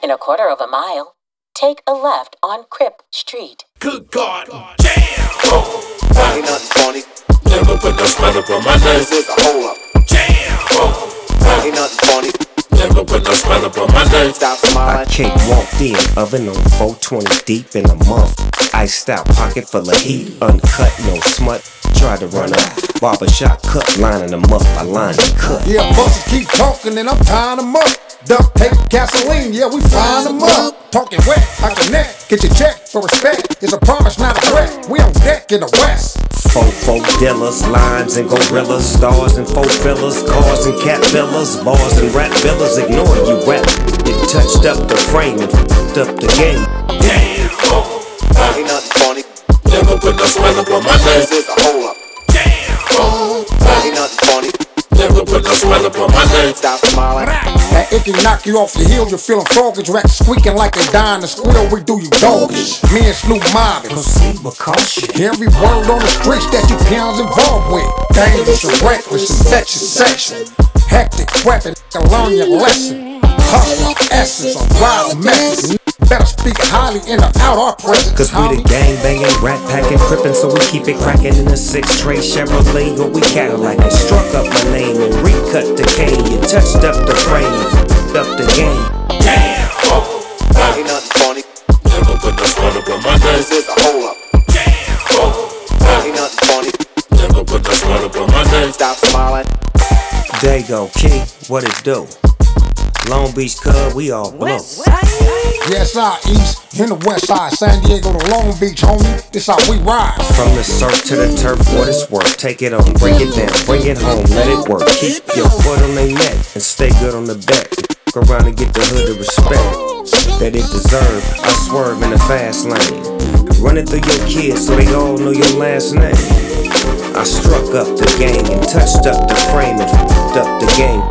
In a quarter of a mile, take a left on Crip Street. Good God, damn! Oh, ain't nothing funny. Never put no smell up on my name. This is a hold up. Damn! Oh, ain't nothing funny. Never put no smell up on my name. Stop smiling. I cake walked in, oven on 420 deep in a month. Iced out, pocket full of heat, uncut, no smut. Tried to run up, barbershop cut, lining them up. I line and cut. Yeah, bosses keep talking and I'm tying them up. Duct tape, gasoline, yeah, we flying them up. Talking wet, I connect, get your check for respect. It's a promise, not a threat. We on deck in the west. Fofo dealers, lines and gorillas, stars and four fillers, cars and cat villas, bars and rap villas. Ignore you rap. It touched up the frame and fucked up the game. Damn! Oh, ain't nothing funny. Never put no smell up on my name. This is a hold up. Damn! Oh, ain't nothing funny. Never put no smell up on my name. Stop smiling. That it can knock you off your heels, you're feeling froggish. Rats squeaking like they dying to squeal, we do you doggish. Me and Snoop mobbing. Proceed with caution. Every word on the streets that you peons involved with. Dangerous and reckless, infectious section. Hectic weapon, to learn your lesson. Hustler, essence, a wild message. Better speak highly in or out our presence. Cause we the gang banging, rat packing, crippin', so we keep it cracking in a 6-tray Chevrolet or we Cadillac. And struck up my name and recut the cane. You touched up the frame and fucked up the game. Damn! Oh, ain't nothing funny. Never put no smell up on my name. This is a hold up. Damn! Oh, ain't nothing funny. Never put no smell up on my name. Stop smiling. Dago, Key, what it do? Long Beach Cub, we all blow. Yes, I east, in the west side, San Diego to Long Beach, homie. This how we ride. From the surf to the turf, what it's worth. Take it on, bring it down, bring it home, let it work. Keep your foot on their neck and stay good on the back. Go around and get the hood of respect that it deserve. I swerve in the fast lane, running through your kids so they all know your last name. I struck up the gang and touched up the frame and fucked up the game.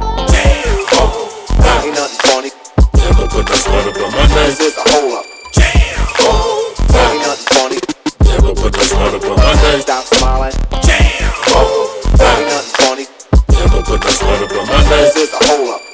Ain't nothing funny. Never put no smell up on my name. This is a hold up. Damn! Oh, ain't nothing funny. Never put no smell up on my name. Stop smiling. Damn! Oh, ain't nothing funny. Never put no smell up on my name. This is a hold up.